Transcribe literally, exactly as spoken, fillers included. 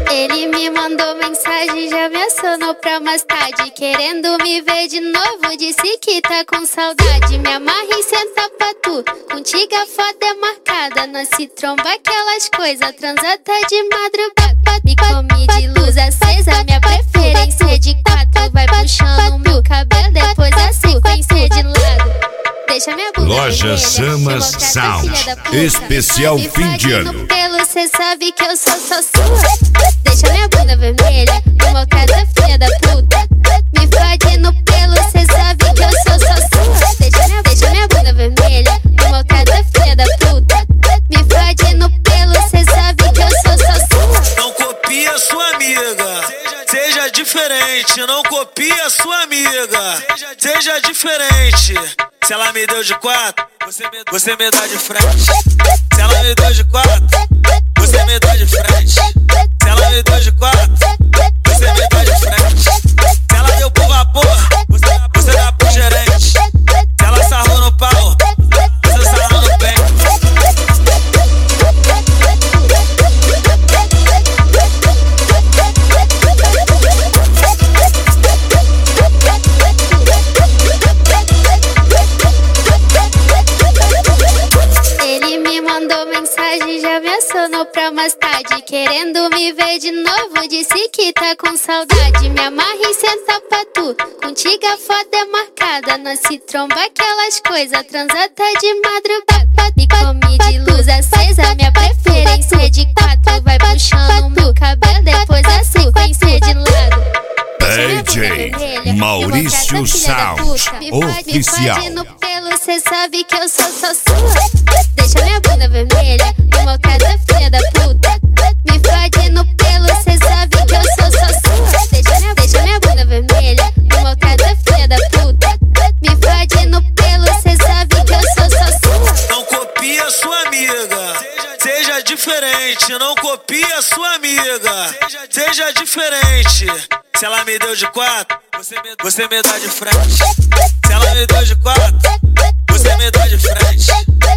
Ele me mandou mensagem, já me acionou pra mais tarde, querendo me ver de novo, disse que tá com saudade. Me amarra e senta pra tu, contigo a foto é marcada. Nós se tromba aquelas coisas, transa até de madrugada. Me come de luz acesa, minha preferência é de quatro. Vai puxando meu cabelo, depois a sequência de lado. Deixa minha bunda Loja Samas Sound, especial fim de ano. Pelo, cê sabe que eu sou só sua. Deixa minha bunda vermelha, me maltrata filha da puta. Me fode no pelo, cê sabe que eu sou só sua. Deixa minha, deixa minha bunda vermelha, me maltrata filha da puta. Me fode no pelo, cê sabe que eu sou só sua. Não copia sua amiga, seja diferente. Não copia sua amiga, seja diferente. Se ela me deu de quatro, você me, você me dá de frente. Se ela me deu de quatro, você me dá de frente. Se ela me deu de quatro, você me dá de frente. Se ela deu pro vapor, você, você dá pro gerente. Se ela sarrou no pau, você sarrou no pé. Já me acionou pra mais tarde, querendo me ver de novo, disse que tá com saudade. Me amarra e senta pra tu, contigo a foto é marcada. Nós se tromba aquelas coisas, transa até de madrugada. Me come de luz acesa, minha preferência é de quatro. Vai puxando meu cabelo, depois a sequência de lado. D J Maurício Sound Oficial. Me no pelo, cê sabe que eu sou só sua. Deixa minha bunda vermelha, me maltrata filha da puta. Me fode no pelo, cê sabe que eu sou só sua. Deixa minha, deixa minha bunda vermelha, me maltrata filha da puta. Me fode no pelo, cê sabe que eu sou só sua. Não copia sua amiga, seja diferente. Não copia sua amiga, seja diferente. Se ela me deu de quatro, você me, você me dá de frente. Se ela me deu de quatro, você me dá de frente.